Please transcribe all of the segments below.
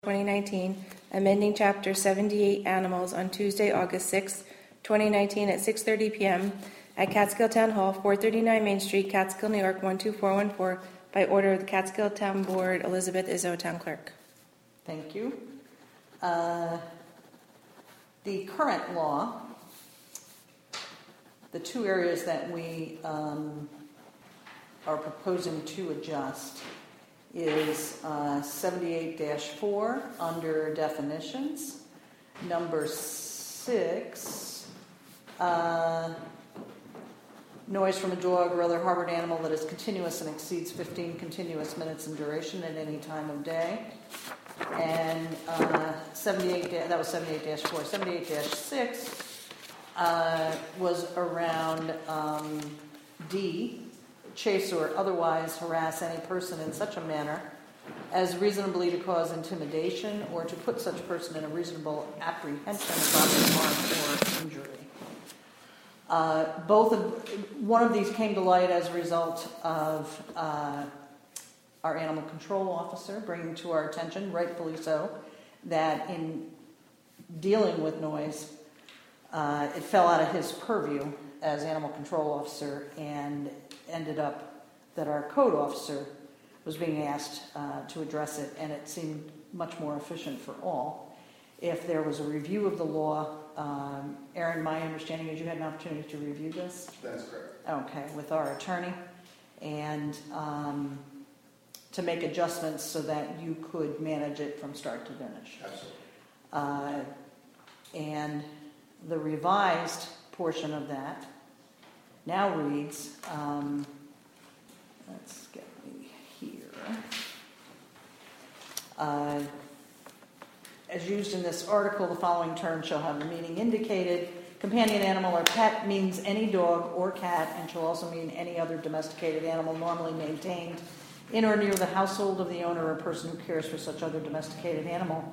2019, amending Chapter 78 Animals on Tuesday, August 6, 2019 at 6:30 p.m. at Catskill Town Hall, 439 Main Street, Catskill, New York, 12414, by order of the Catskill Town Board, Elizabeth Izzo, Town Clerk. Thank you. The current law, the two areas that we are proposing to adjust is 78-4 under definitions. Number 6, noise from a dog or other harbored animal that is continuous and exceeds 15 continuous minutes in duration at any time of day. And 78, that was 78-4. 78-6 was around D, chase or otherwise harass any person in such a manner as reasonably to cause intimidation or to put such person in a reasonable apprehension of bodily harm or injury. One of these came to light as a result of our animal control officer bringing to our attention, rightfully so, that in dealing with noise, it fell out of his purview as animal control officer and ended up that our code officer was being asked to address it, and it seemed much more efficient for all if there was a review of the law. Aaron, my understanding is you had an opportunity to review this? That's correct. Okay, with our attorney, and to make adjustments so that you could manage it from start to finish. Absolutely. And the revised portion of that now reads, let's get me here. As used in this article, the following term shall have the meaning indicated. Companion animal or pet means any dog or cat and shall also mean any other domesticated animal normally maintained in or near the household of the owner or person who cares for such other domesticated animal.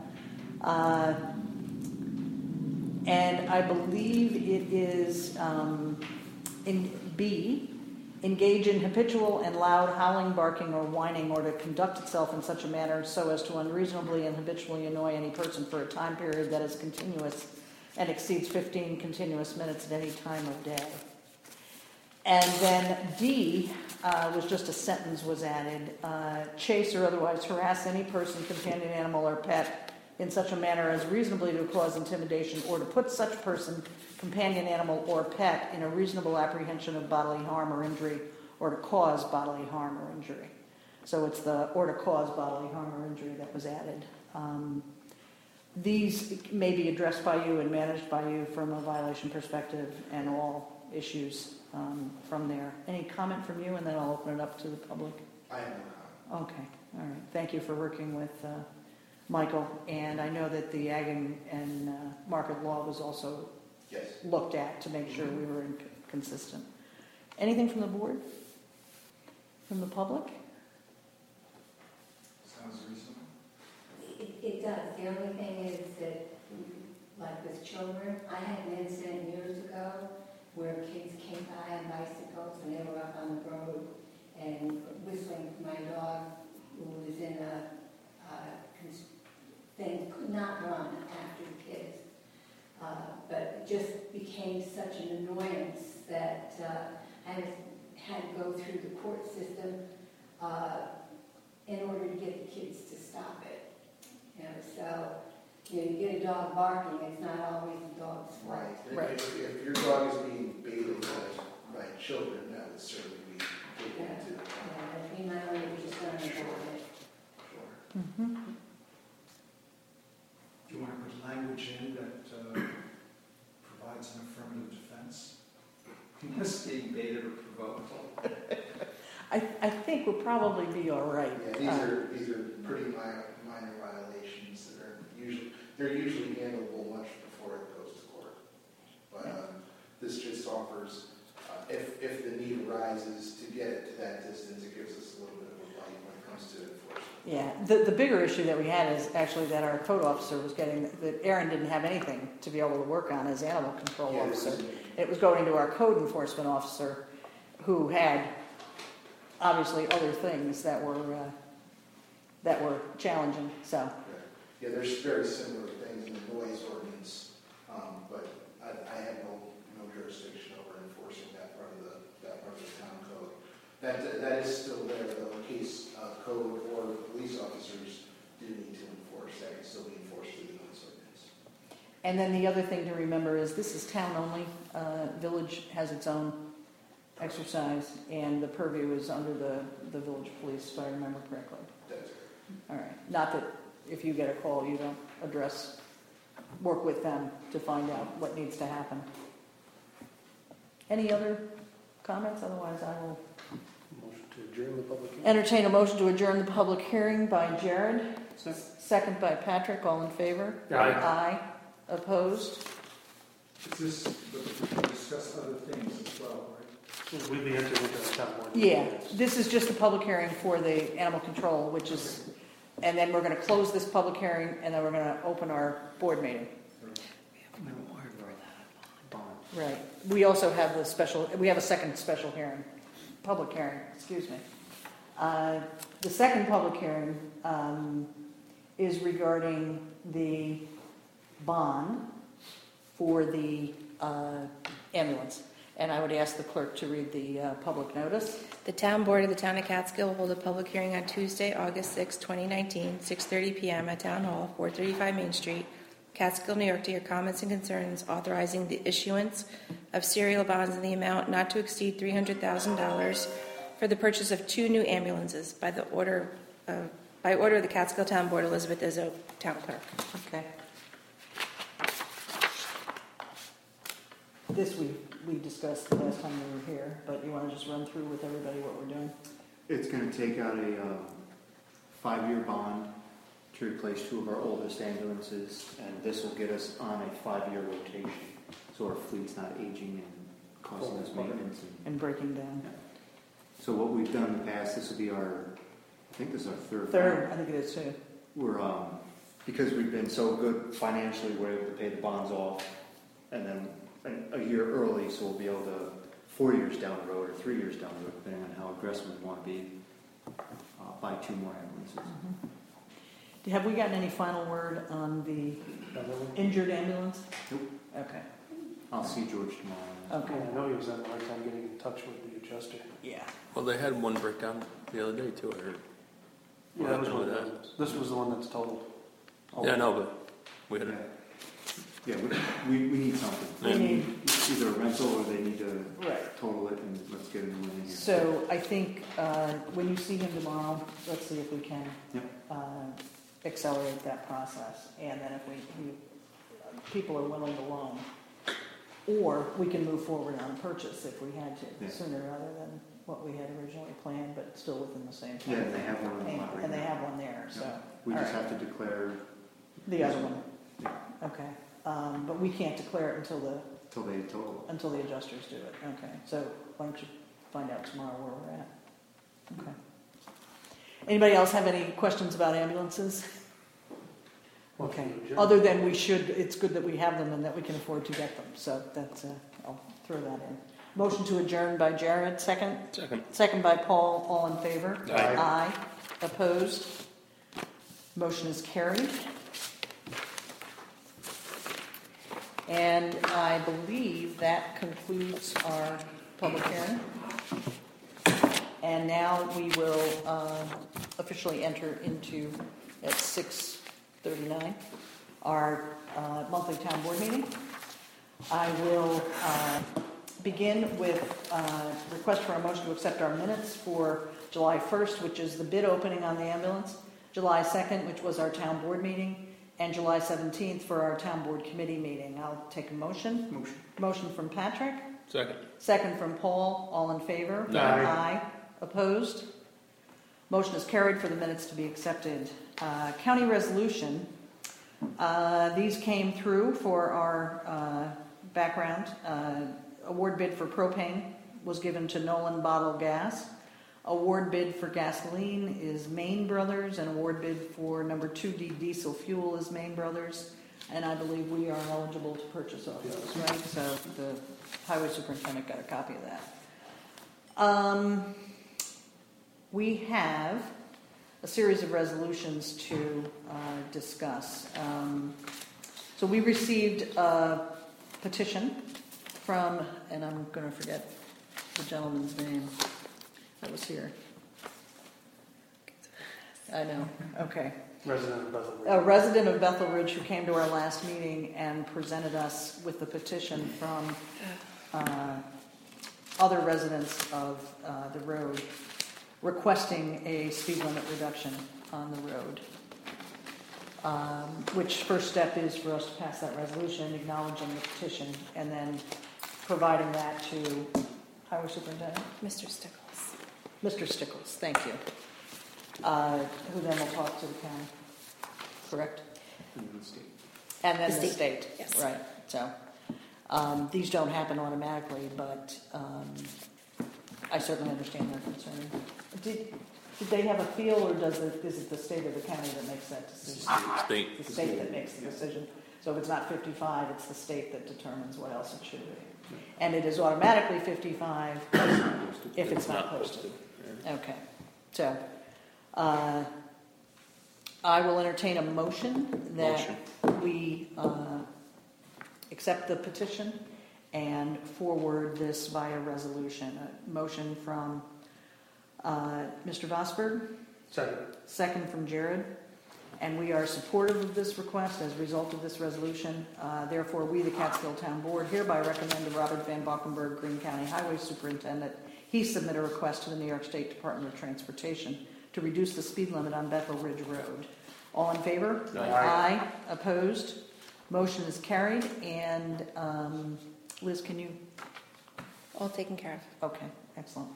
And I believe it is in B, engage in habitual and loud howling, barking, or whining, or to conduct itself in such a manner so as to unreasonably and habitually annoy any person for a time period that is continuous and exceeds 15 continuous minutes at any time of day. And then D was just a sentence was added. Chase or otherwise harass any person, companion animal, or pet in such a manner as reasonably to cause intimidation or to put such person, companion animal, or pet in a reasonable apprehension of bodily harm or injury or to cause bodily harm or injury. So it's the or to cause bodily harm or injury that was added. These may be addressed by you and managed by you from a violation perspective and all issues from there. Any comment from you, and then I'll open it up to the public? I have no comment. Okay, all right. Thank you for working with Michael, and I know that the ag and market law was also looked at to make sure we were consistent. Anything from the board? From the public? Sounds reasonable. It does. The only thing is that, like with children, I had an incident years ago where kids came by on bicycles and they were up on the road and whistling for my dog who was in a thing, could not run after the kids. But it just became such an annoyance that I had to go through the court system in order to get the kids to stop it. So you get a dog barking, it's not always the dog's fault. Right. If your dog is being baited by children, that would certainly be taken into account. Yeah, that'd be my only concern about it. Sure. Mm-hmm. Do you want to put language in that provides an affirmative defense? Against being baited or provoked? I think we'll probably be all right. Yeah, these are pretty minor violations that are usually handleable much before it goes to court. But this just offers, if the need arises to get it to that distance, it gives us a little bit of a light when it comes to enforcement. Yeah, the bigger issue that we had is actually that our code officer was getting, that Aaron didn't have anything to be able to work on as animal control officer. It was going to our code enforcement officer who had obviously other things that were challenging. So Yeah, there's very similar things in the noise ordinance, but I have no jurisdiction over enforcing that part of the town code. That is still there, though, in case code or police officers do need to enforce, that can still be enforced through the noise ordinance. And then the other thing to remember is this is town only. Village has its own exercise, and the purview is under the village police, if I remember correctly. That's All right. Not that if you get a call, you don't work with them to find out what needs to happen. Any other comments? Otherwise, I will Motion to adjourn the public hearing. entertain a motion to adjourn the public hearing by Jared. Second by Patrick. All in favor? Aye. Aye. Opposed? Is this, but we can discuss other things as well, right? We'd be entering into the town board. Yeah. This is just a public hearing for the animal control, which is, and then we're going to close this public hearing, and then we're going to open our board meeting. Right. We also have we have a second special hearing, public hearing, excuse me. The second public hearing is regarding the bond for the ambulance. And I would ask the clerk to read the public notice. The Town Board of the Town of Catskill will hold a public hearing on Tuesday, August 6, 2019, 6:30 p.m. at Town Hall, 435 Main Street, Catskill, New York, to hear comments and concerns authorizing the issuance of serial bonds in the amount not to exceed $300,000 for the purchase of 2 new ambulances by order of the Catskill Town Board, Elizabeth Izzo, Town Clerk. Okay. This we discussed the last time we were here, but you want to just run through with everybody what we're doing? It's going to take out a 5-year bond to replace 2 of our oldest ambulances, and this will get us on a 5-year rotation, so our fleet's not aging and causing us maintenance. And breaking down. So what we've done in the past, this will be I think this is our third. Third, I think it is too. We're, because we've been so good financially, we're able to pay the bonds off, and then a year early, so we'll be able to, 4 years down the road or 3 years down the road, depending on how aggressive we want to be, buy 2 more ambulances. Mm-hmm. Have we gotten any final word on the injured ambulance? Nope. Okay. I'll see George tomorrow. Okay. I know he was having a hard time getting in touch with the adjuster. Yeah. Well, they had one breakdown the other day too, I heard. Yeah, that was What one happened of those. This was the one that's totaled. Yeah, no, but we had Yeah, we need something. We need, Either a rental or they need to right. total it and let's get a new one in here. So I think when you see him tomorrow, let's see if we can accelerate that process. And then if people are willing to loan, or we can move forward on a purchase if we had to, sooner rather than what we had originally planned, but still within the same time. Yeah, and they have one on the lot right And they now. have one there, so. We all just right. have to declare The other one. Yeah. Okay. But we can't declare it until till they total. the adjusters do it. Okay. So why don't you find out tomorrow where we're at? Okay. Anybody else have any questions about ambulances? Okay. Other than it's good that we have them and that we can afford to get them. So that's, I'll throw that in. Motion to adjourn by Jared, second? Second. Second by Paul, all in favor? Aye. Aye. Opposed? Motion is carried. And I believe that concludes our public hearing. And now we will officially enter into, at 6:39, our monthly town board meeting. I will begin with a request for a motion to accept our minutes for July 1st, which is the bid opening on the ambulance, July 2nd, which was our town board meeting, and July 17th for our town board committee meeting. I'll take a motion. Motion from Patrick. Second. Second from Paul. All in favor? Aye. Aye. Opposed? Motion is carried for the minutes to be accepted. County resolution. These came through for our background. Award bid for propane was given to Nolan Bottle Gas. Award bid for gasoline is Main Brothers, and award bid for number 2D diesel fuel is Main Brothers. And I believe we are eligible to purchase all those, right? So the highway superintendent got a copy of that. We have a series of resolutions to discuss. So we received a petition from, and I'm going to forget the gentleman's name that was here. I know, okay. Resident of Bethel Ridge. A resident of Bethel Ridge who came to our last meeting and presented us with the petition from other residents of the road requesting a speed limit reduction on the road. Which first step is for us to pass that resolution, acknowledging the petition, and then providing that to Highway Superintendent. Mr. Stickles. Mr. Stickles, thank you. Who then will talk to the county, correct? And then the state. Yes. Right, so these don't happen automatically, but I certainly understand their concern. Did they have a feel, or is it the state or the county that makes that decision? State. The state that makes the decision. So if it's not 55, it's the state that determines what else it should be. And it is automatically 55 if it's not posted. Okay, so I will entertain a motion that we accept the petition and forward this via resolution. A motion from Mr. Vosberg, second from Jared, and we are supportive of this request as a result of this resolution. Therefore, we, the Catskill Town Board, hereby recommend to Robert Van Valkenburg, Greene County Highway Superintendent, he submit a request to the New York State Department of Transportation to reduce the speed limit on Bethel Ridge Road. All in favor? Aye. Opposed? Motion is carried. And Liz, can you? All taken care of. Okay, excellent.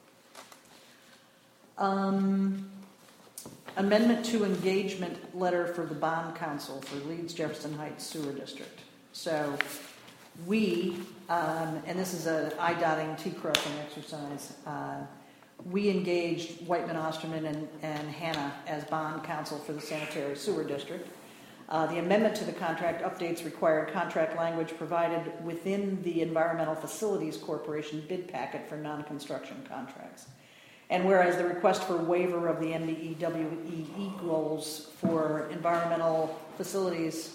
Amendment to engagement letter for the bond council for Leeds Jefferson Heights Sewer District. So we, and this is a I-dotting, T-crossing exercise, we engaged Whiteman Osterman and Hannah as bond counsel for the sanitary sewer district. The amendment to the contract updates required contract language provided within the Environmental Facilities Corporation bid packet for non-construction contracts. And whereas the request for waiver of the MDEWE goals for environmental facilities,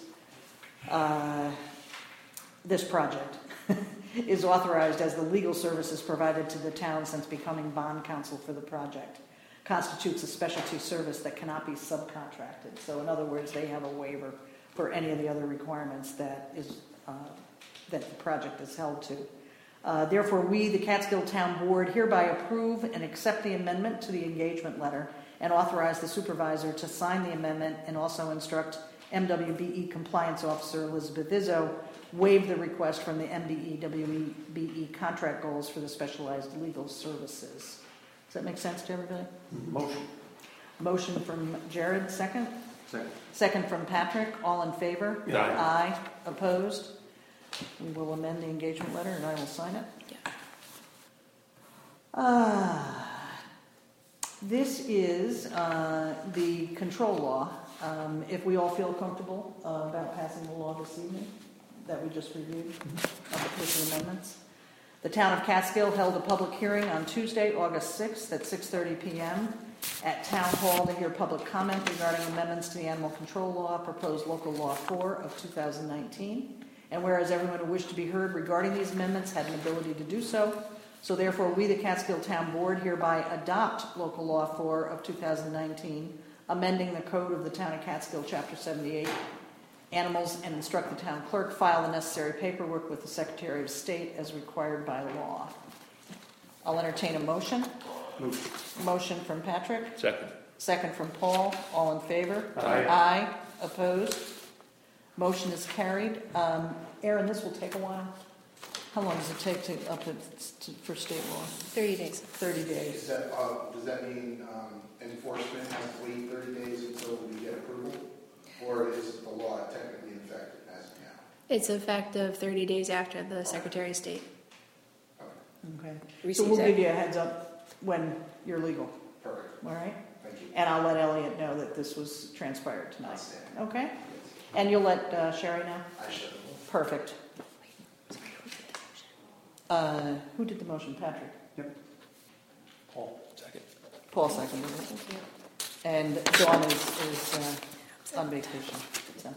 this project is authorized as the legal services provided to the town since becoming bond counsel for the project, constitutes a specialty service that cannot be subcontracted. So in other words, they have a waiver for any of the other requirements that the project is held to. Therefore, we, the Catskill Town Board, hereby approve and accept the amendment to the engagement letter and authorize the supervisor to sign the amendment and also instruct MWBE Compliance Officer Elizabeth Izzo waive the request from the MDEWBE contract goals for the specialized legal services. Does that make sense to everybody? Motion. Motion from Jared, second? Second. Second from Patrick. All in favor? Aye. Aye. Opposed? We will amend the engagement letter and I will sign it. Yeah. This is the control law. If we all feel comfortable about passing the law this evening that we just reviewed with the amendments. The town of Catskill held a public hearing on Tuesday, August 6th at 6:30 p.m. at Town Hall to hear public comment regarding amendments to the Animal Control Law, proposed Local Law 4 of 2019. And whereas everyone who wished to be heard regarding these amendments had an ability to do so, so therefore we, the Catskill Town Board, hereby adopt Local Law 4 of 2019, amending the Code of the Town of Catskill, Chapter 78, Animals, and instruct the town clerk file the necessary paperwork with the Secretary of State as required by law. I'll entertain a motion. Motion from Patrick. Second. Second from Paul. All in favor? Aye. Aye. Opposed? Motion is carried. Aaron, this will take a while. How long does it take for state law? 30 days. 30 days. Is that, does that mean enforcement has to wait 30 days until we get approval? Or is the law technically in effect as of now? It's effective 30 days after the Secretary of State Okay. So receives we'll give it. you a heads up when you're legal. Perfect. All right? Thank you. And I'll let Elliot know that this was transpired tonight. Outstanding. Okay? Yes. And you'll let Sherry know? I should. Perfect. Sorry, who did the motion? Who did the motion? Patrick? Paul. Second. Paul seconded it. Thank you. And Dawn is on vacation. So.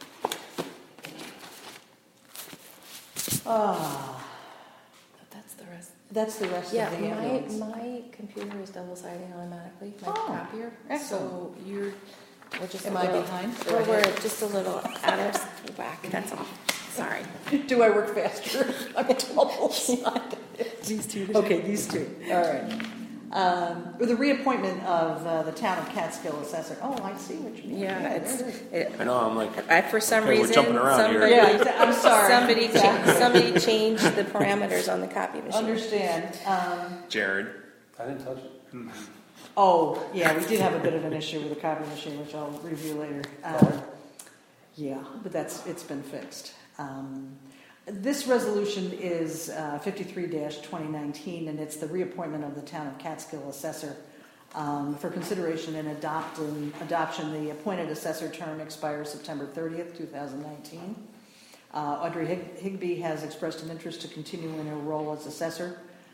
That's the rest. That's the rest Yeah, of the ambulance. my computer is double-siding automatically, my Oh, copier. excellent. So we're just Am a I little, behind? Go Well, we're ahead. just a little out of whack, that's all. Sorry. Do I work faster? I'm double-sided. These two. Okay, these two. All right. The reappointment of the town of Catskill assessor. Oh, I see what you mean. Yeah, there it's, it is. I know, I'm like, for some Okay, we're reason, jumping around here. somebody, Yeah, I'm sorry. somebody changed the parameters on the copy machine. Understand. Jared. I didn't touch it. Oh, yeah, we did have a bit of an issue with the copy machine, which I'll review later. Yeah, but it's been fixed. This resolution is 53-2019, and it's the reappointment of the town of Catskill assessor. For consideration and adoption, the appointed assessor term expires September 30th, 2019. Audrey Higbee has expressed an interest to continue in her role as assessor.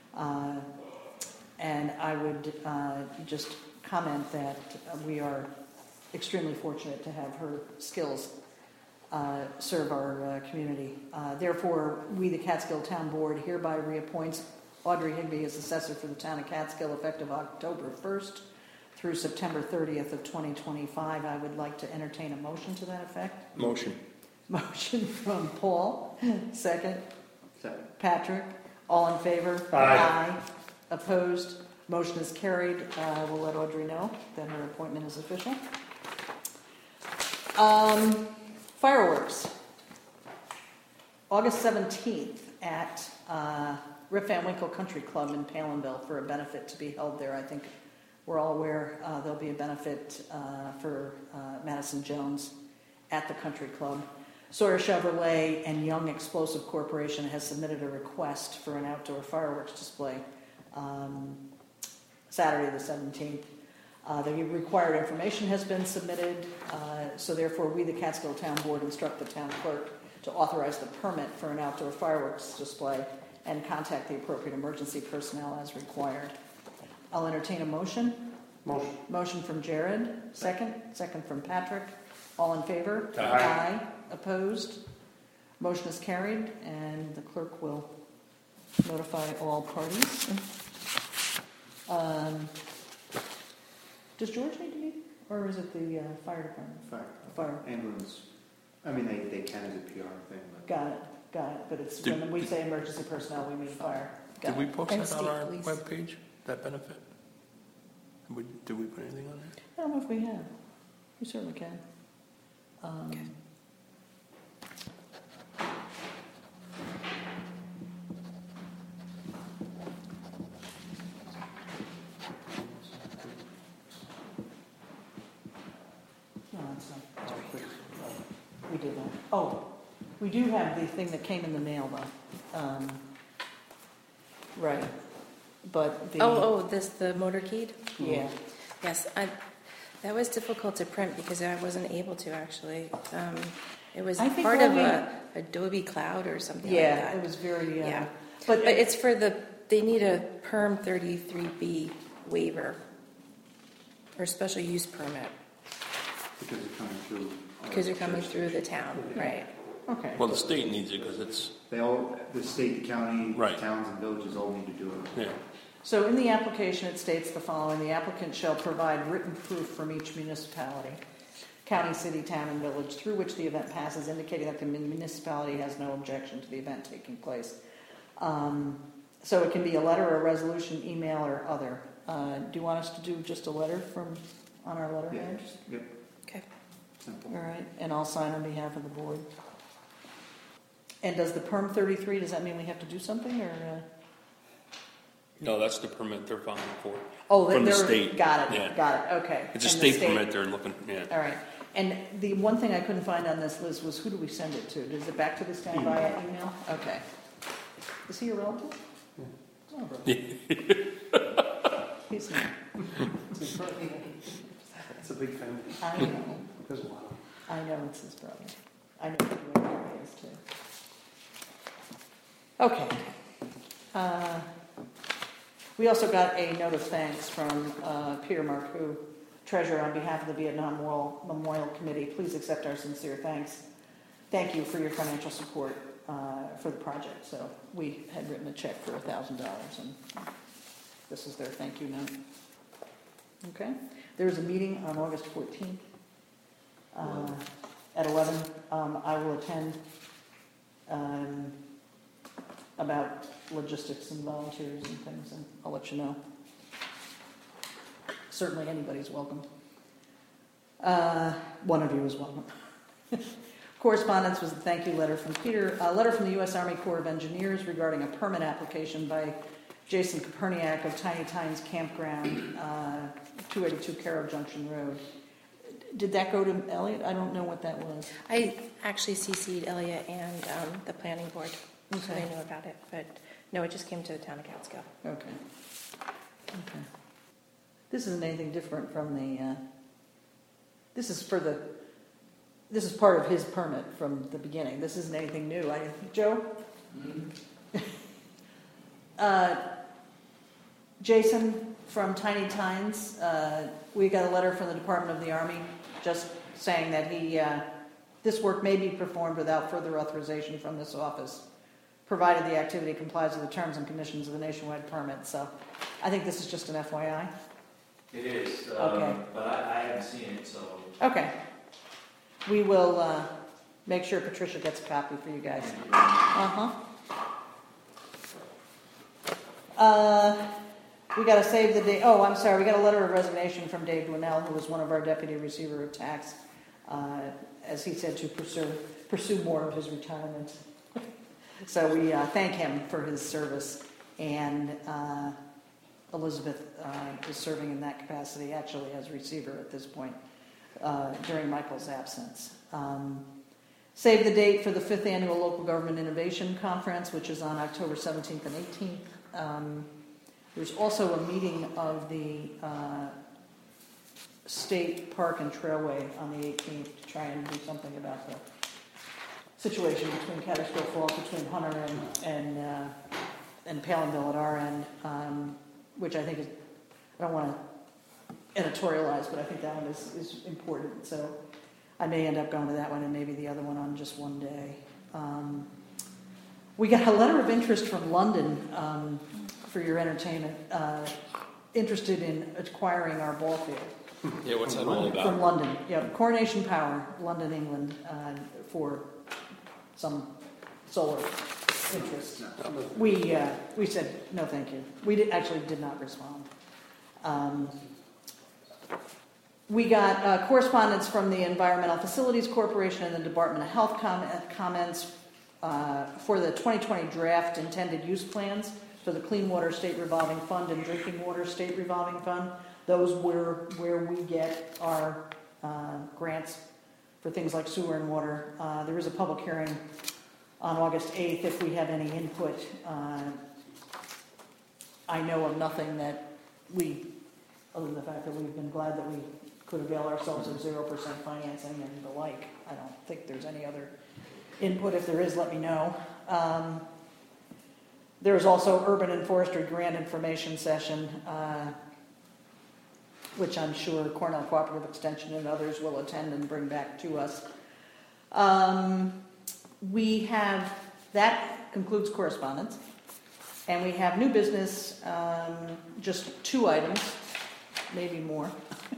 And I would just comment that we are extremely fortunate to have her skills serve our community. Therefore, we, the Catskill Town Board, hereby reappoints Audrey Higbee as assessor for the town of Catskill effective October 1st through September 30th of 2025. I would like to entertain a motion to that effect. Motion. Motion from Paul. Second. Second. Patrick. All in favor? Aye. Opposed? Motion is carried. We'll let Audrey know that her appointment is official. Fireworks. August 17th at Rip Van Winkle Country Club in Palinville for a benefit to be held there. I think we're all aware there'll be a benefit for Madison Jones at the country club. Sawyer Chevrolet and Young Explosive Corporation has submitted a request for an outdoor fireworks display Saturday the 17th. The required information has been submitted, so therefore we, the Catskill Town Board, instruct the town clerk to authorize the permit for an outdoor fireworks display and contact the appropriate emergency personnel as required. I'll entertain a motion. Motion. Motion from Jared. Second. Second from Patrick. All in favor? Aye. Opposed? Motion is carried, and the clerk will notify all parties. Does George need to be, or is it the fire department? Fire. Ambulance. I mean, they can as a PR thing, but. Got it. But it's when we say emergency personnel, we mean fire. Got Did we it. post And that on state our police. webpage, that benefit? Did we put anything on there? I don't know if we have. We certainly can. Okay. No, it's not. We did that. Oh, we do have the thing that came in the mail, though. Right. But the... The motorcade? Yeah. Yes, that was difficult to print because I wasn't able to actually. It was I think part when of we- a Adobe Cloud or something Yeah, like that. it was very... Yeah. But But it's for they need a Perm 33B waiver or special use permit Because they're coming through. because they're coming through the town, right? Okay. Well, the state needs it because it's, The state, the county, Right. towns and villages all need to do it. yeah. So in the application, it states the following: the applicant shall provide written proof from each municipality, county, city, town, and village through which the event passes, indicating that the municipality has no objection to the event taking place. So it can be a letter, a resolution, email, or other. Do you want us to do just a letter on our letterhead? Yep, Okay. simple. All right, and I'll sign on behalf of the board. And does the Perm 33, does that mean we have to do something, or? No, that's the permit they're filing for. Oh, From the they're- state. Got it, Yeah. got it, okay. It's a And the state permit they're looking, yeah. All right. And the one thing I couldn't find on this list was who do we send it to? Is it back to this guy via email? Okay. Is he a relative? Oh, bro. He's not. It's a big family. I know. There's a lot. I know it's his brother. I know who he is too. Okay. We also got a note of thanks from Peter Marcoux Treasurer, on behalf of the Vietnam War Memorial Committee, please accept our sincere thanks. Thank you for your financial support for the project. So we had written a check for $1,000, and this is their thank you note. Okay. There is a meeting on August 14th at 11. I will attend about logistics and volunteers and things, and I'll let you know. Certainly anybody's welcome. One of you is welcome. Correspondence was a thank you letter from Peter. A letter from the U.S. Army Corps of Engineers regarding a permit application by Jason Koperniak of Tiny Tines Campground, 282 Carroll Junction Road. Did that go to Elliot? I don't know what that was. I actually CC'd Elliot and the planning board, so Okay. they knew about it. But no, it just came to the town of Catskill. Okay. This isn't anything different from the, this is part of his permit from the beginning. This isn't anything new. Joe? Jason from Tiny Tines, we got a letter from the Department of the Army just saying that this work may be performed without further authorization from this office, provided the activity complies with the terms and conditions of the nationwide permit. So I think this is just an FYI. It is, Okay. but I haven't seen it, so. Okay. We will make sure Patricia gets a copy for you guys. We got to save the date. Oh, I'm sorry. We got a letter of resignation from Dave Winnell, who was one of our deputy receiver of tax, as he said, to pursue more of his retirement. So we thank him for his service, and Elizabeth is serving in that capacity, actually as receiver at this point, during Michael's absence. Save the date for the 5th Annual Local Government Innovation Conference, which is on October 17th and 18th. There's also a meeting of the State Park and Trailway on the 18th to try and do something about the situation between Catskill Falls, between Hunter and Palinville at our end, which I think is, I don't want to editorialize, but I think that one is important. So I may end up going to that one and maybe the other one on just one day. We got a letter of interest from London for your entertainment, interested in acquiring our ball field. Yeah, what's that all about? From London, yeah, Coronation Power, London, England, for some solar interest. We said no, thank you. We actually did not respond. We got correspondence from the Environmental Facilities Corporation and the Department of Health comments for the 2020 draft intended use plans for the Clean Water State Revolving Fund and Drinking Water State Revolving Fund. Those were where we get our grants for things like sewer and water. There is a public hearing on August 8th if we have any input. I know of nothing that other than the fact that we've been glad that we could avail ourselves of 0% financing and the like. I don't think there's any other input. If there is, let me know. There's also Urban and Forestry Grant Information Session, which I'm sure Cornell Cooperative Extension and others will attend and bring back to us. That concludes correspondence. And we have new business, just 2 items, maybe more.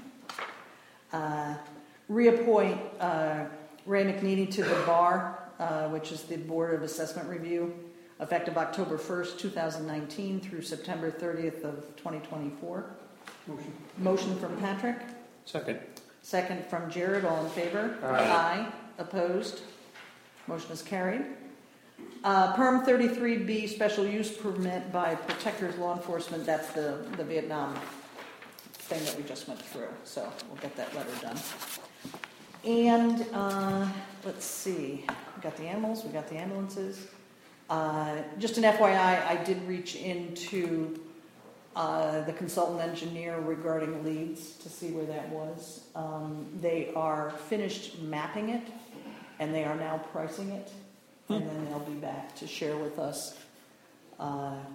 Reappoint Ray McNeely to the bar, which is the Board of Assessment Review, effective October 1st, 2019 through September 30th of 2024. Motion from Patrick. Second. Second from Jared. All in favor? Aye. Opposed? Motion is carried. Perm 33B special use permit by Protectors Law Enforcement. That's the Vietnam thing that we just went through. So we'll get that letter done. And let's see. We got the animals. We got the ambulances. Just an FYI, I did reach into the consultant engineer regarding leads to see where that was. They are finished mapping it, and they are now pricing it. And then they'll be back to share with us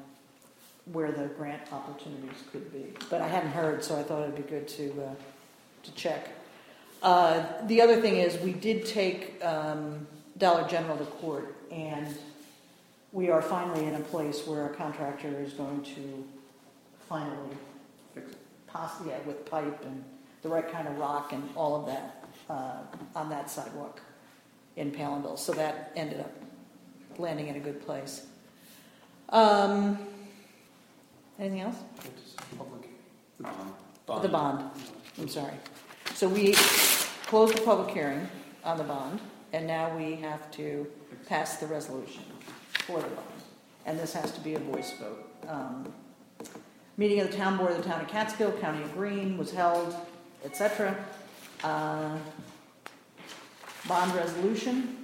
where the grant opportunities could be. But I hadn't heard, so I thought it'd be good to check. The other thing is, we did take Dollar General to court, and we are finally in a place where a contractor is going to finally Fix it. possibly, with pipe and the right kind of rock and all of that on that sidewalk in Palinville. So that ended up landing in a good place. Anything else? The bond. The bond. I'm sorry. So we closed the public hearing on the bond, and now we have to pass the resolution for the bond. And this has to be a voice vote. Meeting of the town board of the town of Catskill, county of Greene was held, etc. Bond resolution.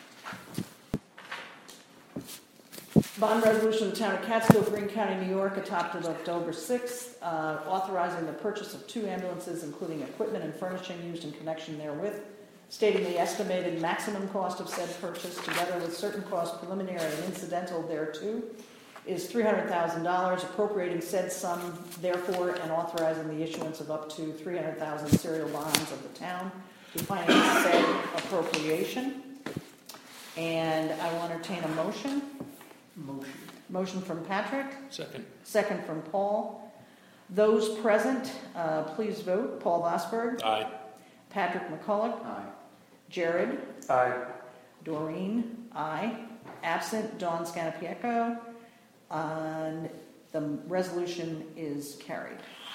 Bond resolution of the town of Catskill, Greene County, New York, adopted October 6th, authorizing the purchase of 2 ambulances, including equipment and furnishing used in connection therewith, stating the estimated maximum cost of said purchase, together with certain costs preliminary and incidental thereto, is $300,000, appropriating said sum, therefore, and authorizing the issuance of up to 300,000 serial bonds of the town to finance said appropriation. And I will entertain a motion. Motion from Patrick. Second. Second from Paul. Those present, please vote. Paul Vosberg. Aye. Patrick McCulloch. Aye. Jared. Aye. Doreen. Aye. Absent, Dawn Scannapieco. And the resolution is carried.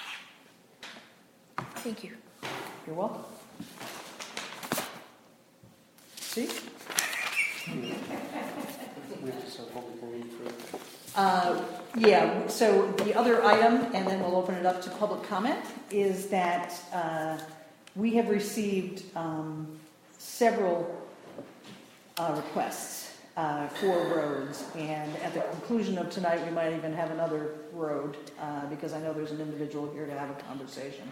Thank you. You're welcome. See? We have to start public voting for it. Yeah, so the other item, and then we'll open it up to public comment, is that we have received several requests for roads, and at the conclusion of tonight, we might even have another road, because I know there's an individual here to have a conversation.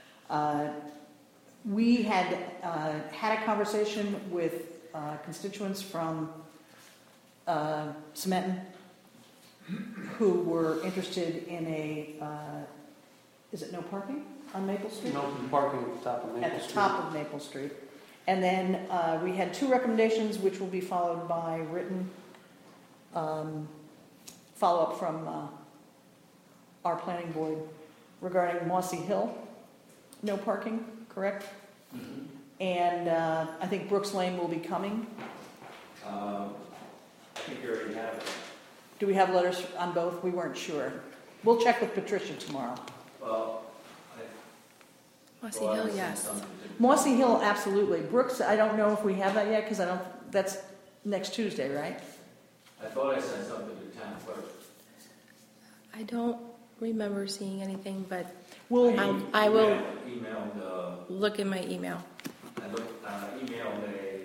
We had had a conversation with constituents from Cementon who were interested in a, is it no parking on Maple Street? No parking at the top of Maple At the Street. top of Maple Street. And then we had 2 recommendations, which will be followed by written follow-up from our planning board regarding Mossy Hill. No parking, correct? Mm-hmm. And I think Brooks Lane will be coming. I think you already have it. Do we have letters on both? We weren't sure. We'll check with Patricia tomorrow. Well, Mossy Hill, yes. Mossy Hill, absolutely. Brooks, I don't know if we have that yet, because that's next Tuesday, right? I thought I sent something to town clerk. I don't remember seeing anything, but I will Emailed, look in my email. emailed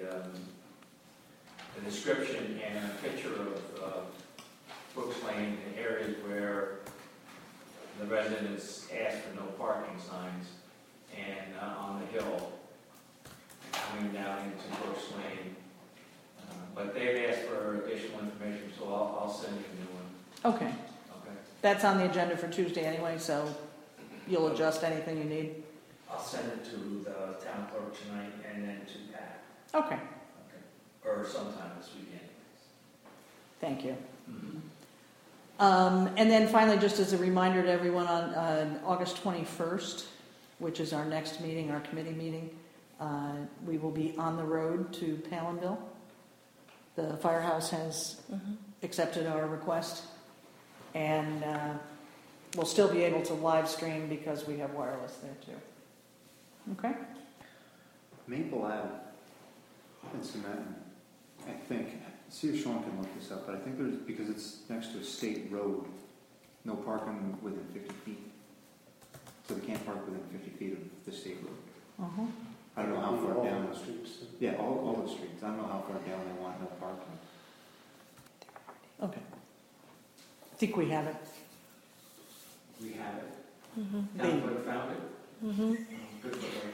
a description and a picture of Brooks Lane in areas where the residents asked for no parking signs, and on the hill coming down into Brooks Lane. But they've asked for additional information, so I'll send you a new one. Okay. Okay. That's on the agenda for Tuesday anyway, so you'll adjust anything you need. I'll send it to the town clerk tonight and then to Pat. Okay. Okay. Or sometime this weekend. Thank you. Mm-hmm. And then finally, just as a reminder to everyone, on August 21st, which is our next meeting, our committee meeting, we will be on the road to Palinville. The firehouse has accepted our request, and we'll still be able to live stream because we have wireless there too. Okay? Maple Ave in Cementon, I think, see if Sean can look this up, but I think there's, because it's next to a state road, no parking within 50 feet. So they can't park within 50 feet of the state road. Uh-huh. I don't know how far All down. the streets. Yeah, all the streets. I don't know how far down they want no parking. Okay. I think we have it. We have it. Mm-hmm. Town clerk found it. Mm-hmm. Good for her.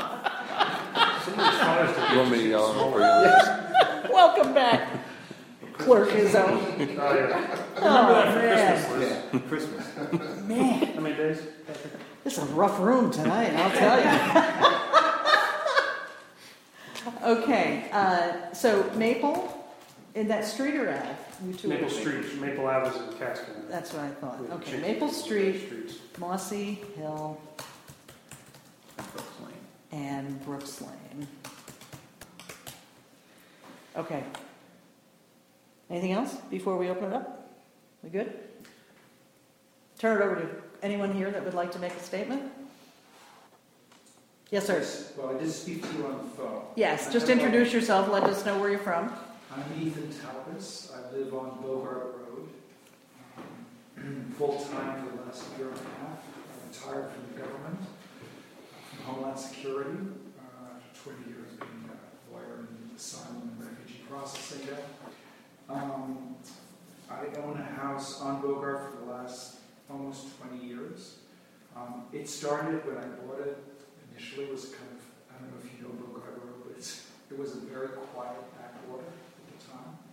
You want me to yell or you? Welcome back. clerk is out. Oh, yeah. Oh, that for man. Christmas list. Christmas. Man, How many days? this is a rough room tonight, I'll tell you. Okay, so Maple, in that street or Ave? Which Maple way? Street, Maple Ave is in Catskill. That's what I thought. We Okay, changed Maple the Street, streets. Mossy Hill, Brooks Lane. and Brooks Lane. Okay. Anything else before we open it up? We good? Turn it over to anyone here that would like to make a statement? Yes, sir. Well, I did speak to you on the phone. Yes, just introduce yourself, let us know where you're from. I'm Ethan Talbis. I live on Bogart Road, full-time for the last year and a half. I retired from the government, from Homeland Security, 20 years being a lawyer in asylum and refugee processing there. I own a house on Bogart for the last almost 20 years. It started when I bought it. Initially, it was kind of, I don't know if you know Bogart Road, but it was a very quiet backwater at the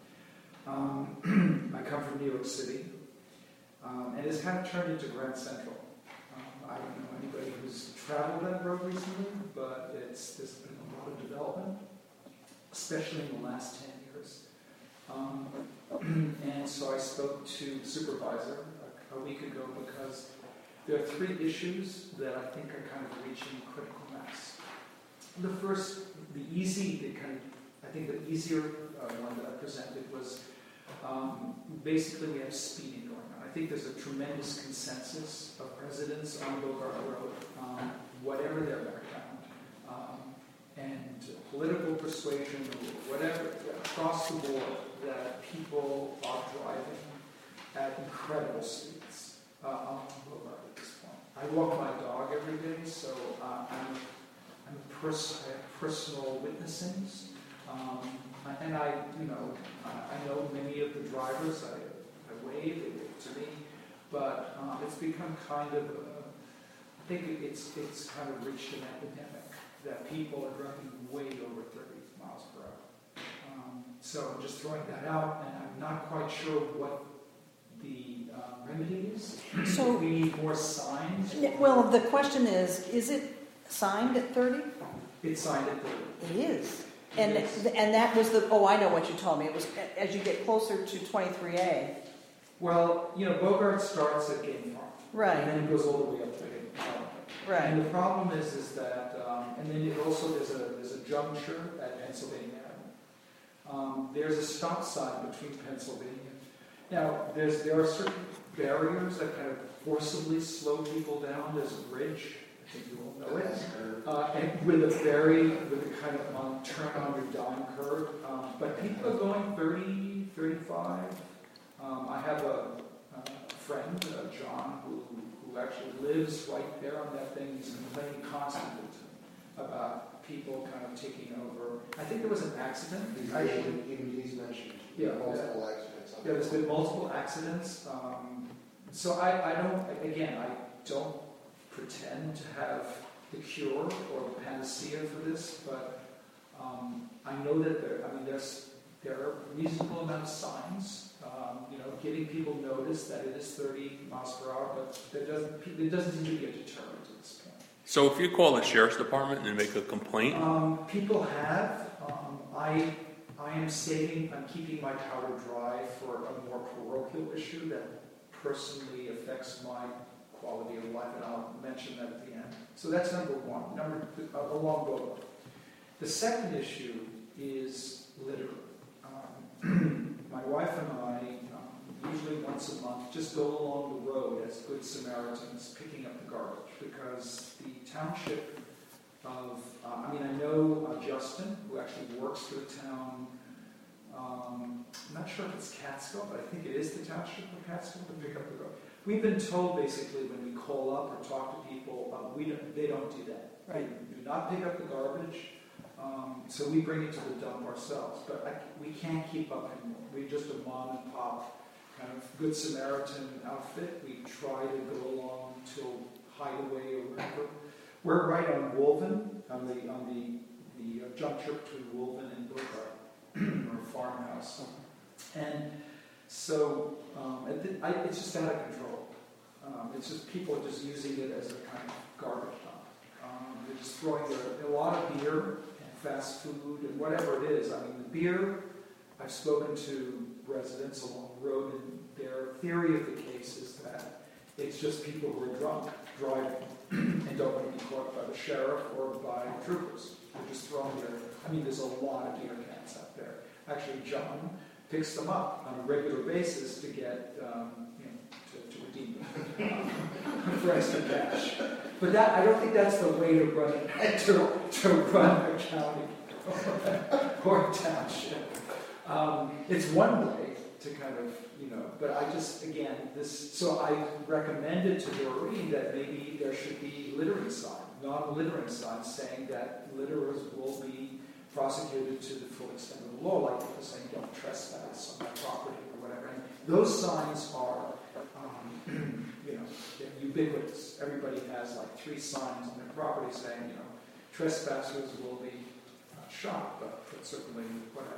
time. I come from New York City, and it's kind of turned into Grand Central. I don't know anybody who's traveled that road recently, but there's been a lot of development, especially in the last 10 years. And so I spoke to the supervisor a week ago because there are 3 issues that I think are kind of reaching critical mass. The first, I think the easier one that I presented was basically we have speeding going on. I think there's a tremendous consensus of residents on Bogart Road, whatever their background, and political persuasion, or whatever, across the board, that people are driving at incredible speeds on Bogart at this point. I walk my dog every day, so I have personal witnessings. And I know many of the drivers. I wave, they wave to me, but it's become kind of, I think it's kind of reached an epidemic that people are driving way over 30 miles per hour. So I'm just throwing that out, and I'm not quite sure what the remedy is. So- we need more signs. Well, the question is it signed at 30? It's signed at 30. It is. And Yes. and that was I know what you told me. It was as you get closer to 23A. Well, Bogart starts at Game Farm. Right. And then it goes all the way up to Game Farm. Right. And the problem is that, and then there's a juncture at Pennsylvania Avenue. There's a stop sign between Pennsylvania. Now, there are certain barriers that kind of forcibly slow people down. There's a bridge. I think you all know it. And with a kind of turn on your dime curve. But people are going 30, 35. I have a friend, John, who actually lives right there on that thing. He's complaining constantly to me about people kind of taking over. I think there was an accident. He's mentioned multiple accidents. Yeah, there's been multiple accidents. So I don't pretend to have the cure or the panacea for this, but I know that there are reasonable amount of signs, getting people notice that it is 30 miles per hour, but it doesn't seem to be a deterrent at this point. So if you call the sheriff's department and make a complaint, People have. I'm keeping my powder dry for a more parochial issue that personally affects my quality of life, and I'll mention that at the end. So that's number one, along Bogart. The second issue is litter. My wife and I, usually once a month, just go along the road as good Samaritans picking up the garbage, because the township of, I know Justin, who actually works for the town. I'm not sure if it's Catskill, but I think it is the township of Catskill to pick up the garbage. We've been told basically when we call up or talk to people, they don't do that. Right. They do not pick up the garbage, so we bring it to the dump ourselves. But we can't keep up anymore. We're just a mom and pop kind of good Samaritan outfit. We try to go along till Hideaway or wherever. We're right on Wolven, on the juncture between Wolven and Bogart, or Farmhouse. And so it's just out of control. It's just people are just using it as a kind of garbage dump. They're just throwing a lot of beer and fast food and whatever it is. I mean, the beer, I've spoken to residents along the road, and their theory of the case is that it's just people who are drunk driving and don't want to be caught by the sheriff or by troopers. They're just throwing their, I mean, there's a lot of beer cans out there. Actually, John picks them up on a regular basis to get, to redeem them for extra cash. But that, I don't think that's the way to run a county or a township. It's one way to kind of, but I just, again, so I recommended to Doreen that maybe there should be littering signs, non-littering signs saying that litterers will be prosecuted to the full extent of the law, like people saying don't trespass on my property or whatever. And those signs are, they're ubiquitous. Everybody has like 3 signs on their property saying, trespassers will be shot, but certainly whatever.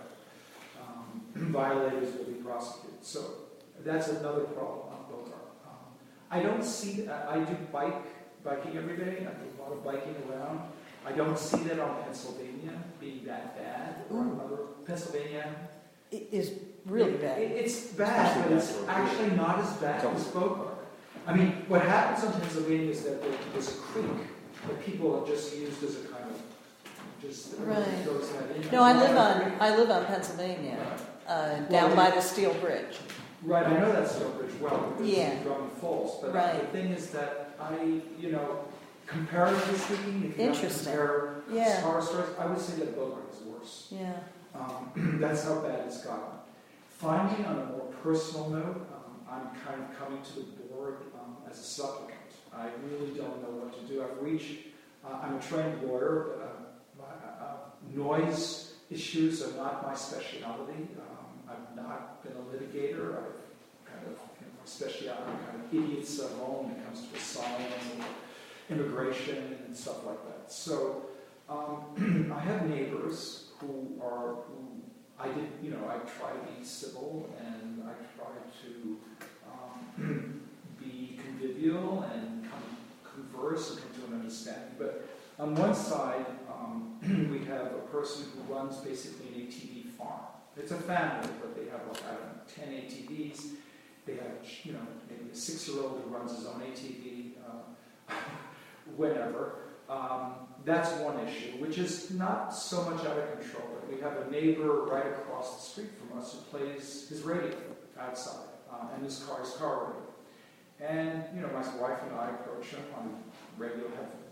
Violators will be prosecuted. So that's another problem on Bogart. I don't see that. I do biking every day. I do a lot of biking around. I don't see that on Pennsylvania being that bad. Or another Pennsylvania. It is really bad. It's bad, but it's actually not as bad as Bogart. I mean, what happens on Pennsylvania is that there's a creek that people have just used as a kind of right. Goes that in. No, I live on Pennsylvania, down by the Steel Bridge. Right, I know that Steel Bridge well because Yeah. it's Drummond Falls, but Right. the thing is that comparatively speaking, if you have to Interesting. compare Yeah. horror stories, I would say that Bogart is worse. Yeah. That's how bad it's gotten. Finally, on a more personal note, I'm kind of coming to the board as a supplicant. I really don't know what to do. I'm a trained lawyer, but noise issues are not my specialty. I've not been a litigator. I've kind of, my specialty, I'm kind of idiots at home when it comes to asylum and immigration and stuff like that. So I have neighbors who I try to be civil and I try to be convivial and converse and come to an understanding. But on one side, we have a person who runs basically an ATV farm. It's a family, but they have 10 ATVs. They have, maybe a 6-year-old who runs his own ATV, whenever. That's one issue, which is not so much out of control. We have a neighbor right across the street from us who plays his radio outside, and his car radio. And, my wife and I approach him on a regular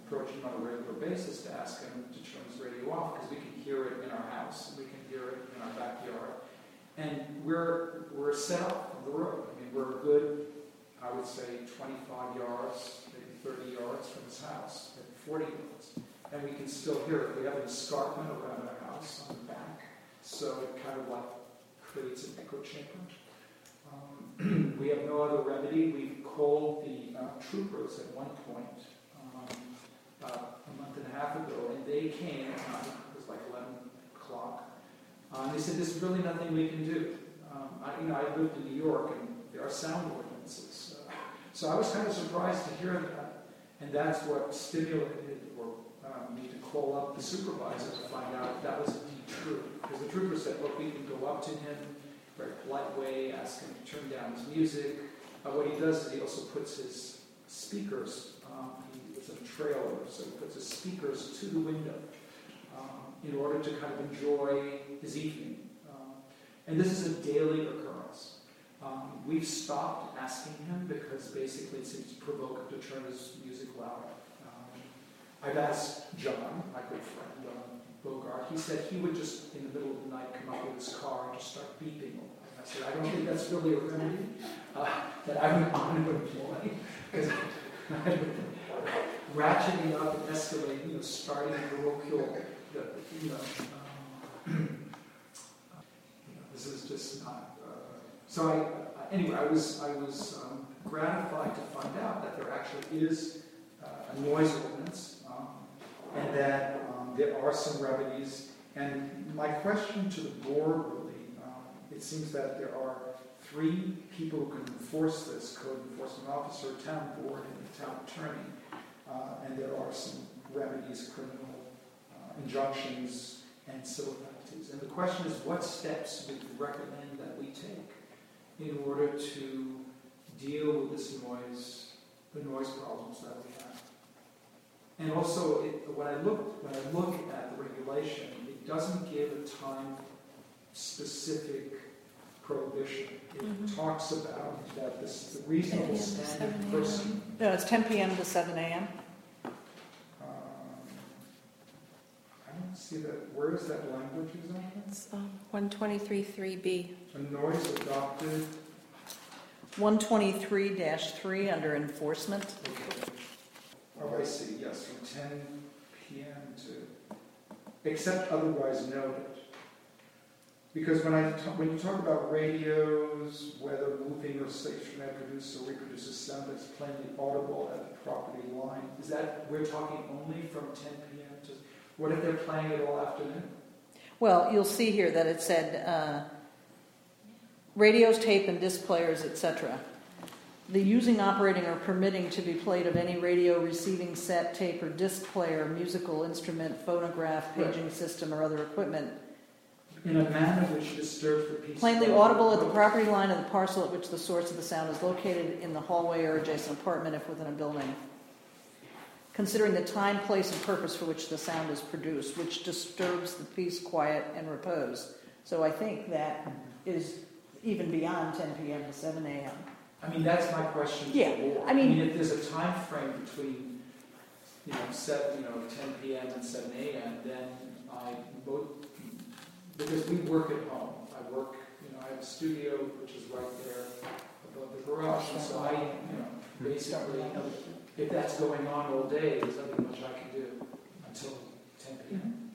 basis to ask him to turn his radio off, because we can hear it in our house, we can hear it in our backyard. And we're set up on the road. I mean, we're a good, I would say, 25 yards, maybe 30 yards from his house, maybe 40 yards. And we can still hear it. We have an escarpment around our house on the back, so it kind of creates an echo chamber. We have no other remedy. We called the troopers at one point, about a month and a half ago, and they came, it was like 11 o'clock, and they said, there's really nothing we can do. I lived in New York, and there are sound ordinances. So I was kind of surprised to hear that, and that's what stimulated me to call up the supervisor to find out if that was indeed true. Because the trooper said, look, we can go up to him, very polite way, ask him to turn down his music. What he does is he also puts his speakers, it's a trailer, so he puts his speakers to the window in order to kind of enjoy his evening. And this is a daily occurrence. We've stopped asking him because basically it seems to provoke him to turn his music louder. I've asked John, my good friend, Bogart. He said he would just, in the middle of the night, come up with his car and just start beeping. I said, I don't think that's really a remedy that I would want to employ, because I would ratcheting up and escalating, starting a parochial, this is just not. So anyway, I was gratified to find out that there actually is a noise ordinance, and that there are some remedies. And my question to the board really it seems that there are 3 people who can enforce this: code enforcement officer, town board, and the town attorney. And there are some remedies, criminal injunctions, and civil penalties. And the question is, what steps would you recommend that we take in order to deal with this noise, the noise problems that we have? And also, when I look at the regulation, it doesn't give a time-specific prohibition. It talks about that this the reasonable standard person. No, it's 10 p.m. to 7 a.m. I don't see that. Where is that language exactly? It's 123.3b. A noise adopted. 123-3 under enforcement. Okay. Oh, I see. Yes, from 10 p.m. to, except otherwise noted. Because when you talk about radios, whether moving or stationary produce or reproduces sound that's plainly audible at the property line, is that we're talking only from 10 p.m. to? What if they're playing it all afternoon? Well, you'll see here that it said radios, tape, and disc players, etc. The using, operating, or permitting to be played of any radio, receiving set, tape, or disc player, musical instrument, phonograph, paging system, or other equipment. In a manner which disturbs the peace. Plainly audible at the property line of the parcel at which the source of the sound is located, in the hallway or adjacent apartment if within a building. Considering the time, place, and purpose for which the sound is produced, which disturbs the peace, quiet, and repose. So I think that is even beyond 10 p.m. to 7 a.m. I mean, that's my question. Yeah, before. I mean, if there's a time frame between, 10 p.m. and 7 a.m., then I both, because we work at home. I work, I have a studio which is right there above the garage, and so I, basically, if that's going on all day, there's nothing much I can do until 10 p.m.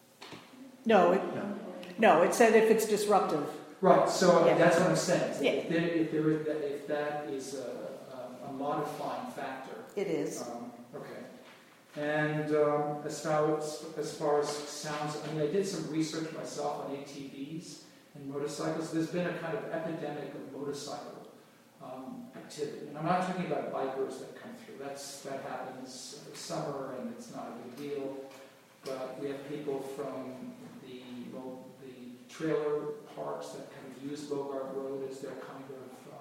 No, it said if it's disruptive. Right, so Yeah. that's what I'm saying. Yeah. If that is a modifying factor. It is. Okay. And as far as sounds, I did some research myself on ATVs and motorcycles. There's been a kind of epidemic of motorcycle activity. And I'm not talking about bikers that come through. That happens in the summer and it's not a big deal. But we have people from the trailer parks that kind of use Bogart Road as their kind of,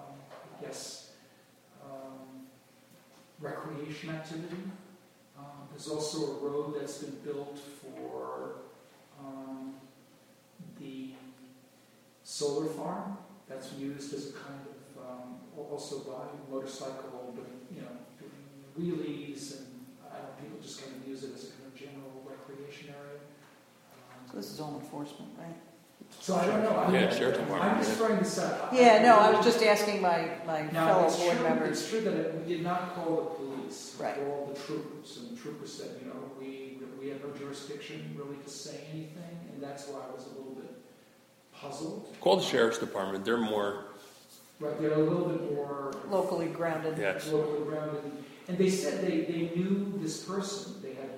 recreation activity. There's also a road that's been built for the solar farm that's used as a kind of, also by motorcycle, doing wheelies, and people just kind of use it as a kind of general recreation area. So this is all enforcement, right? So I don't know. Sheriff's Department. I'm just throwing this out. Yeah, no, I was just asking my Now, fellow board members. It's true that we did not call the police. Right. We called the troopers, and the troopers said, we have no jurisdiction really to say anything, and that's why I was a little bit puzzled. Call the Sheriff's Department. They're more, Right, they're a little bit more Locally grounded. yes. locally grounded, and they said they knew this person. They had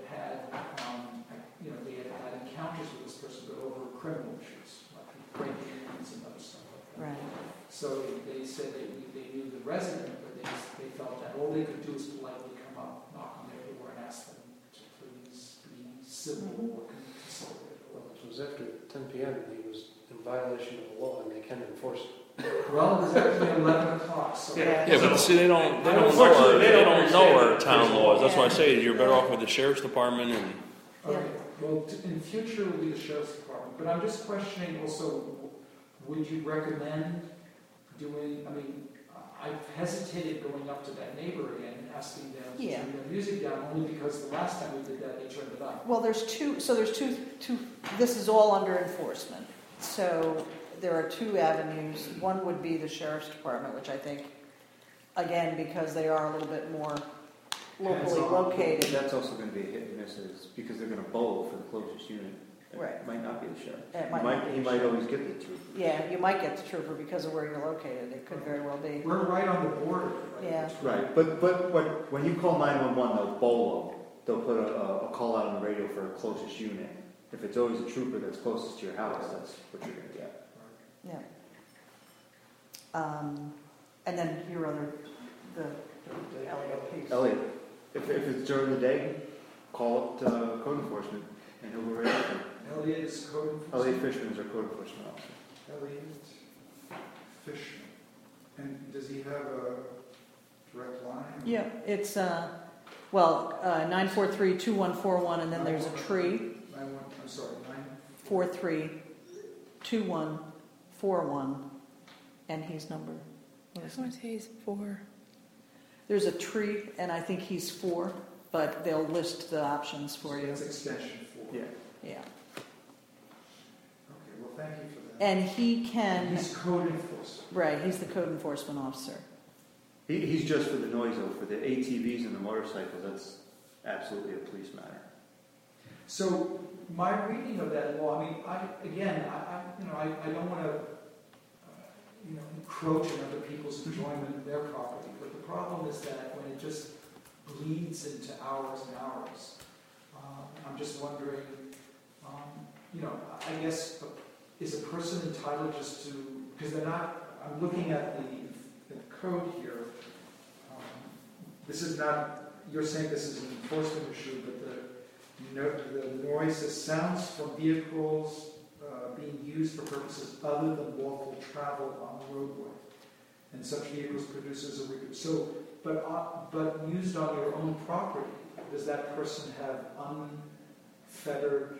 encounters with this person, but over criminal issues, like break-ins and other stuff like that. Right. So they said they knew the resident, but they felt that all they could do is politely come up, knock on their door, and ask them to please be civil or conciliate. Well, it was after 10 p.m. and he was in violation of the law, and they can enforce it. Well, it was actually 11 o'clock, so... Yeah. Yeah, but see, they don't know our town laws. That's why I say you're better off with the Sheriff's Department and. Okay, well, in future it will be the Sheriff's Department, but I'm just questioning also, would you recommend doing, I've hesitated going up to that neighbor again and asking them to turn their music down, only because the last time we did that, they turned it up. Well, there's two, this is all under enforcement. So there are 2 avenues. One would be the Sheriff's Department, which I think, again, because they are a little bit more locally located. That's also going to be a hit and misses because they're going to bowl for the closest unit. It Right. might not be the sheriff. It might not be He the might sheriff. always get the trooper. Yeah, you might get the trooper because of where you're located. It could very well be. We're right on the border. Yeah. Right, but when you call 911, they'll bolo. They'll put a call out on the radio for a closest unit. If it's always a trooper that's closest to your house, that's what you're going to get. Yeah. And then your other, the Elliott piece. Elliot, if it's during the day, call up code enforcement and he'll be ready to come. Elliot is code enforcement. Elliot Fishman's our code enforcement officer. Elliot Fishman. And does he have a direct line? Yeah, it's, 943-2141, and then there's a tree, I'm sorry, 43-2141, and he's number, what I is want it? to say he's 4. There's a tree, and I think he's 4, but they'll list the options for you. That's extension 4. Yeah. Yeah. Okay, well, thank you for that. And he can, He's code enforcement. right, he's the code enforcement officer. He's just for the noise though. For the ATVs and the motorcycles, that's absolutely a police matter. So my reading of that law, I mean, I don't want to, encroach on other people's enjoyment of their property. But the problem is that when it just bleeds into hours and hours, I'm just wondering, I guess, is a person entitled just to, because they're not, I'm looking at the code here. This is not, you're saying this is an enforcement issue, but the noise, the sounds from vehicles being used for purposes other than lawful travel on the roadway, and such vehicles produces a record. So, but used on your own property, does that person have unfettered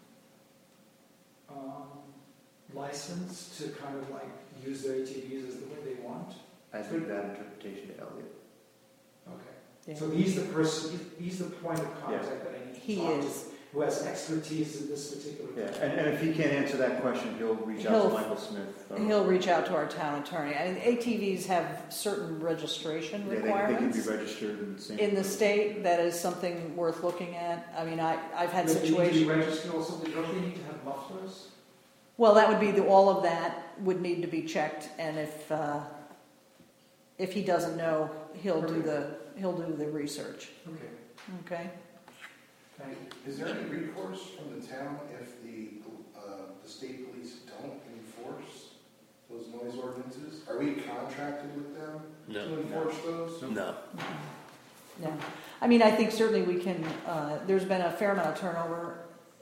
license to kind of like use their ATVs as the way they want? I think that interpretation to Elliot. Okay. Yeah. So he's the person, he's the point of contact that I need to He talk to, is. who has expertise in this particular Yeah, case. and if he can't answer that question, he'll reach out to Michael Smith. He'll reach out to our town attorney. I mean, ATVs have certain registration They can requirements be registered in the state. That is something worth looking at. I mean, I've had Do they need to situations. be registered also? Don't they need to have mufflers? Well, that would be all of that would need to be checked, and if he doesn't know, he'll do the research. Okay, Okay. thank you. Is there any recourse from the town if the state police don't enforce those noise ordinances? Are we contracted with them No. to enforce those? No. Yeah. I mean, I think certainly we can. There's been a fair amount of turnover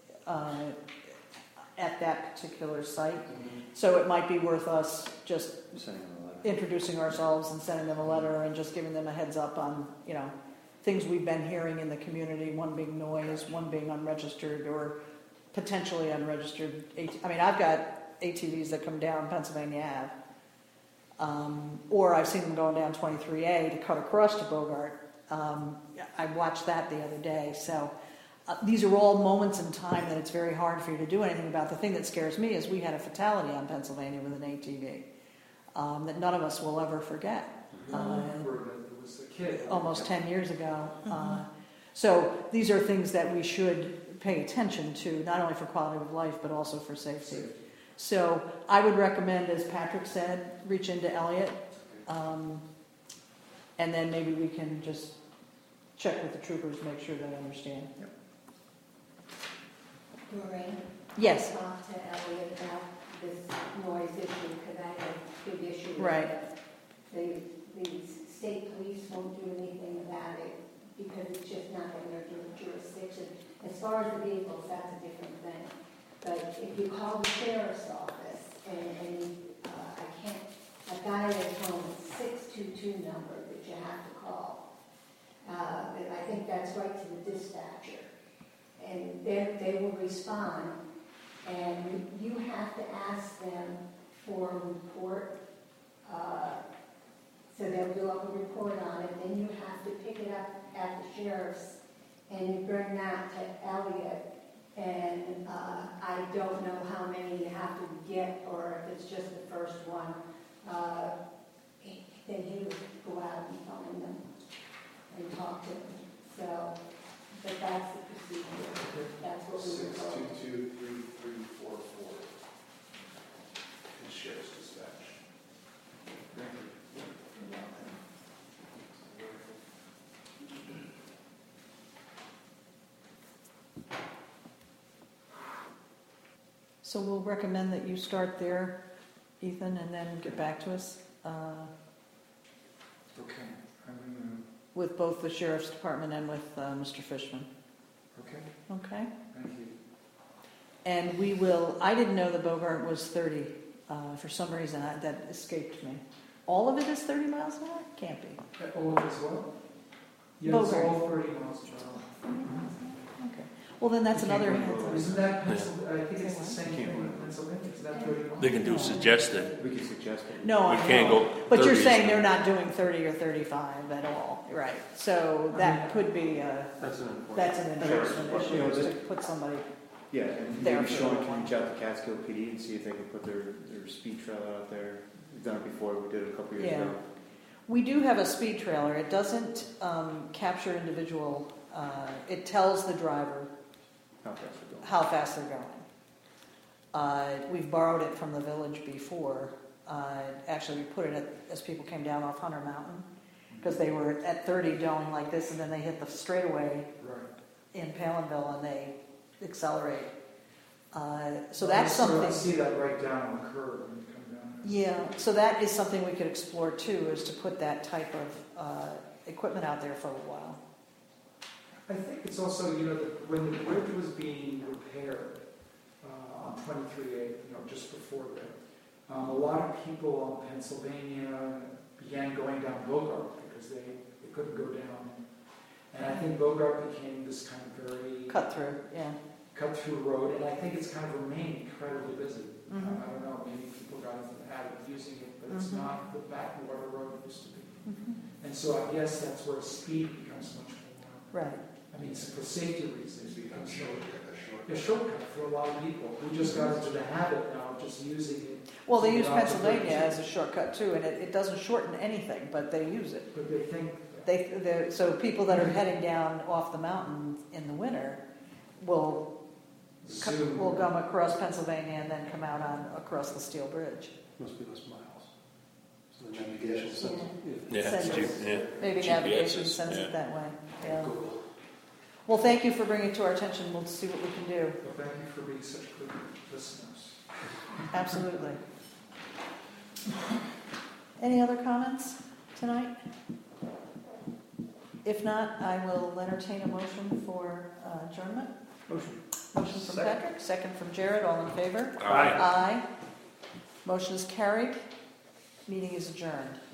at that particular site, so it might be worth us just Sending him a letter. introducing ourselves and sending them a letter and just giving them a heads up on, things we've been hearing in the community, one being noise, one being unregistered or potentially unregistered. I mean, I've got ATVs that come down Pennsylvania Ave, or I've seen them going down 23A to cut across to Bogart. I watched that the other day. So these are all moments in time that it's very hard for you to do anything about. The thing that scares me is we had a fatality on Pennsylvania with an ATV that none of us will ever forget. It was a kid. Almost 10 years ago. So these are things that we should pay attention to, not only for quality of life, but also for safety. So I would recommend, as Patrick said, reach into Elliot, and then maybe we can just check with the troopers, make sure they understand. Maureen? Yes. Talk to Elliot about this noise issue, because I have a big issue with Right. it. The state police won't do anything about it because it's just not in their jurisdiction. As far as the vehicles, that's a different thing. But if you call the sheriff's office and I've got it at home, it's 622 number that you have to call. And I think that's right to the dispatcher. And they will respond. And you have to ask them for a report. So they'll do up a report on it. Then you have to pick it up at the sheriff's and you bring that to Elliot. And I don't know how many you have to get or if it's just the first one. Then he would go out and find them and talk to them. So, but that's the procedure. That's what we were told. 622-3344. And sheriff's dispatch. So we'll recommend that you start there, Ethan, and then get back to us. Okay, I'm gonna, with both the sheriff's department and with Mr. Fishman. okay, Okay? thank you. And we will, I didn't know the Bogart was 30. For some reason, that escaped me. All of it is 30 miles an hour? Can't be. All as well? Yeah, it's Bogart. all 30 miles per hour. Okay. Well, then that's You can't another go heads over. up. Isn't that Pennsylvania? I think it's the Okay, same thing in Pennsylvania. Is that 30 miles? They can do suggested. We can suggest it. No, We I can't know. go. But you're 30s. saying they're not doing 30 or 35 at all, right? So that could be, That's an important. that's an enforcement Sure. issue, You know, is to put somebody, Yeah, and There maybe for Sean a can while. reach out to Catskill PD and see if they can put their speed trailer out there. We've done it before, we did it a couple years Yeah. ago. we do have a speed trailer. It doesn't capture individual, it tells the driver How fast we're going. how fast they're going. We've borrowed it from the village before. Actually, we put it as people came down off Hunter Mountain, because they were at 30 going like this, and then they hit the straightaway Right. in Palinville and they accelerate. So I that's sort of something. see that right down on the curve when you come down. Yeah, so that is something we could explore too, is to put that type of equipment out there for a while. I think it's also, you know, when the bridge was being repaired on 23A, just before that, a lot of people on Pennsylvania began going down Bogart because they couldn't go down. And I think Bogart became this kind of very Cut through, yeah. cut-through road, and I think it's kind of remained incredibly busy. Mhm. I don't know, maybe people got into the habit of using it, but it's Mhm. not the backwater road it used to be. Mhm. And so I guess that's where speed becomes much more. Right. I mean, for safety reasons, it becomes A a shortcut for a lot of people who just got into the habit now of just using it. Well, they to use get out the Pennsylvania bridge. as a shortcut too, and it doesn't shorten anything, but they use it. But they think, So people that are heading down off the mountain in the winter will zoom. come across Pennsylvania and then come out across the Steel Bridge. Must be less miles. So the navigation sends it. Yeah, Send it's it. cheap, yeah. Maybe GPS navigation is, sends yeah. it that way. Yeah. Google. Well, thank you for bringing it to our attention. We'll see what we can do. Well, thank you for being such good listeners. Absolutely. Any other comments tonight? If not, I will entertain a motion for adjournment. Motion. Motion from Patrick, second from Jared. All in favor? Aye. Aye. Motion is carried. Meeting is adjourned.